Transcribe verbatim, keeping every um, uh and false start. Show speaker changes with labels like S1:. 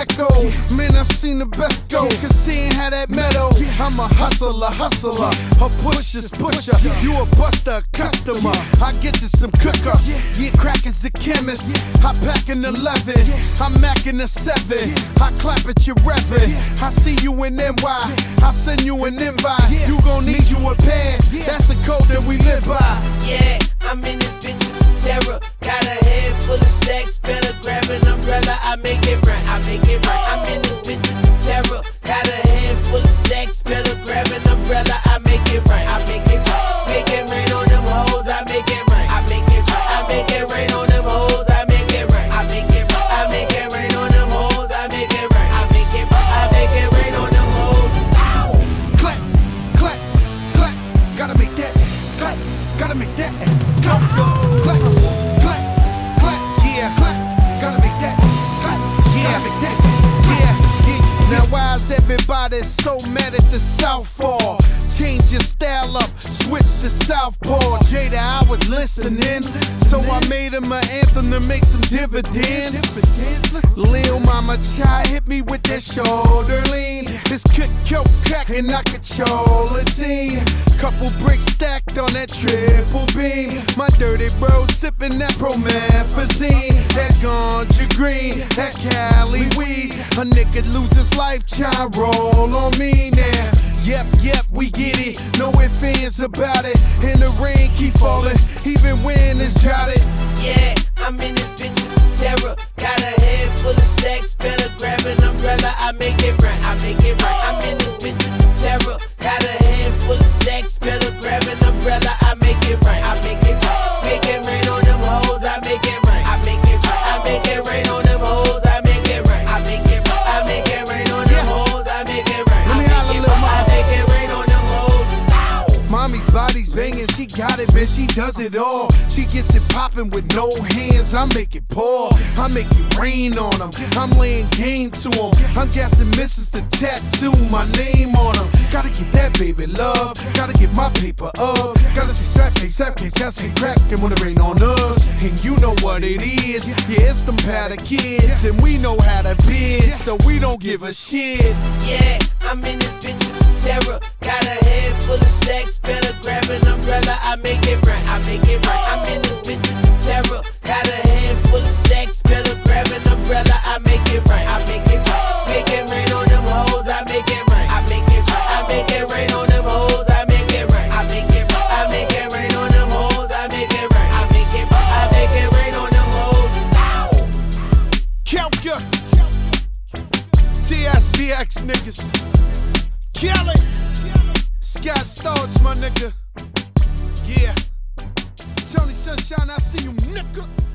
S1: echo. Man, I seen the best go, cause he ain't had that metal. I'm a hustler, hustler, a pusher's pusher. You a buster, customer. I get to some cooker. Yeah, crack is a chemist. I pack an eleven, I'm macking a seven. I clap at your reverend. I see you in N Y, I send you an invite. You gon' need you a pass, that's the code that we live by.
S2: Yeah, I'm in this bitch with terror. Got a head full of stacks, better grab an umbrella. I make it right, I make it right. I'm in this bitch with terror. Got a head full of stacks, better grab an umbrella. I make it right, I make it right. Make it rain on them hoes, I make it right. I make it right, I make it rain on them hoes, I make it right. I make it right, I make it rain on them hoes, I make it right. I make it right, I make it rain on them hoes.
S1: Clap, clap, clap. Gotta make that ass clap. Gotta make that ass clap. Clap, clap, clap. Yeah, clap. Gotta make that ass clap. Yeah, make that ass clap. Yeah, yeah. Now why is everybody so mad at the Southpaw? Change your style up, switch to Southpaw. Jada, I was listening, so I made him an anthem to make some dividends. Lil Mama Chai hit me with that shoulder lean. It's kick, coke, crack, and I control a team. Couple bricks stacked on that triple beam. My dirty bro sipping that promethazine. That ganja green, that Cali weed. A nigga lose his life, try roll on me now. Yep, yep, we get it. No ifs, ands about it. And the rain keep falling, even when it's droughted.
S2: Yeah, I'm in this bitch with terror. Got a head full of stacks, better grab an umbrella. I make it right, I make it right. I'm in this bitch with terror. Got a head full of stacks, better grab an umbrella. I make it right, I make it right. Make it rain on them hoes, I make it right. I make it right, I make it rain on them hoes, I make it right. I make it right, I make it rain on them hoes, I make it right.
S1: Let me holler, little mama.
S2: I make it rain on them hoes.
S1: Mommy's body's banging, she got it, man, she does it all. She gets it popping with no hands, I make it pour. I make it rain on them, I'm laying game to them. I'm guessing missus the tattoo, my name on them. Gotta get that baby love, gotta get my paper up. Gotta see strap case, strap case, gotta say crack and when it rain on us. And you know what it is, yeah, it's them powder kids. And we know how to bid, so we don't give a shit.
S2: Yeah, I'm in this bitch with terror. Got a head full of stacks, better grab an umbrella. I make it right, I make it right. I'm in this bitch with terror. Got a head full of stacks, better grab an umbrella. I make it right, I make it right. Make it rain on them hoes, I make it right. I make it right, I make it rain on them hoes, I make it right. I make it right, I make it rain on them hoes, I make it right. I make it right, I make it rain on them hoes.
S1: Kelka, T S B X niggas, Kelly, Scott Storch, my nigga. Yeah, Tony Sunshine, I see you, nigga.